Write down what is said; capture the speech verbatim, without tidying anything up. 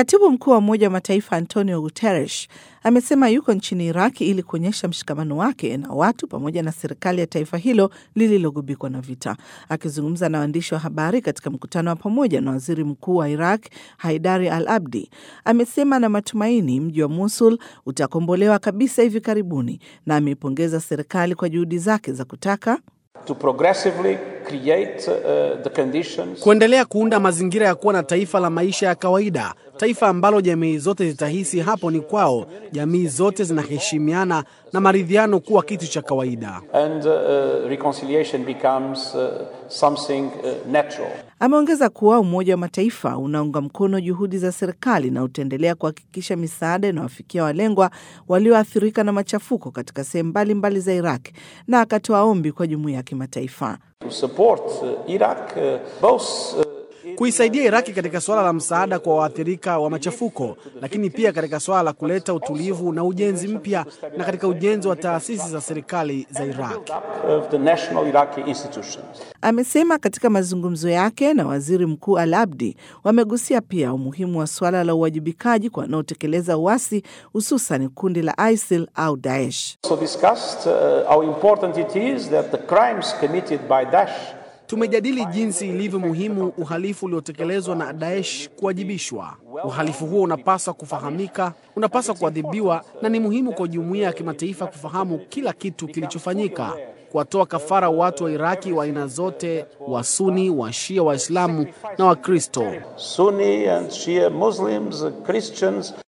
Katibu mkuu wa Umoja wa Mataifa Antonio Guterres amesema yuko nchini Iraki ili kuonyesha mshikamano wake na watu pamoja na serikali ya taifa hilo lililogubikwa na vita. Akizungumza na waandishi wa habari katika mkutano wa pamoja na waziri mkuu wa Iraq Haidari al-Abdi, amesema na matumaini mji wa Mosul utakombolewa kabisa hivi karibuni, na ameipongeza serikali kwa juhudi zake za kutaka to progressively create uh, the conditions, kuendelea kuunda mazingira ya kuwa na taifa la maisha ya kawaida, taifa ambalo jamii zote zitahisi hapo ni kwao, jamii zote zinaheshimiana na maridhiano kuwa kitu cha kawaida. And uh, reconciliation becomes uh, something uh, natural. Ameongeza kuwa Umoja wa Mataifa unaunga mkono juhudi za serikali na utaendelea kuhakikisha misaada inawafikia walengwa walioathirika na machafuko katika sehemu mbalimbali za Iraq, na akatoa ombi kwa jumuiya ya kimataifa To support uh, Iraq, uh, both uh, kuisaidia Iraki katika swala la msaada kwa waathirika wa machafuko, lakini pia katika swala la kuleta utulivu na ujenzi mpya na katika ujenzi wa taasisi za serikali za Iraq. Amesema katika mazungumzo yake na waziri mkuu al-Abdi wamegusia pia umuhimu wa swala la uwajibikaji kwa wanaotekeleza uasi, hususan kundi la ISIL au Daesh. So discussed uh, how important it is that the crimes committed by Daesh Tumejadili jinsi ilivyo muhimu uhalifu uliotekelezwa na Daesh kuwajibishwa. Uhalifu huo unapaswa kufahamika, unapaswa kuadhibiwa, na ni muhimu kwa jumuiya ya kimataifa kufahamu kila kitu kilichofanyika, kuwatoa kafara watu wa Iraki wa aina zote, wa Sunni, wa Shia, Waislamu na Wakristo. Sunni and Shia Muslims, Christians.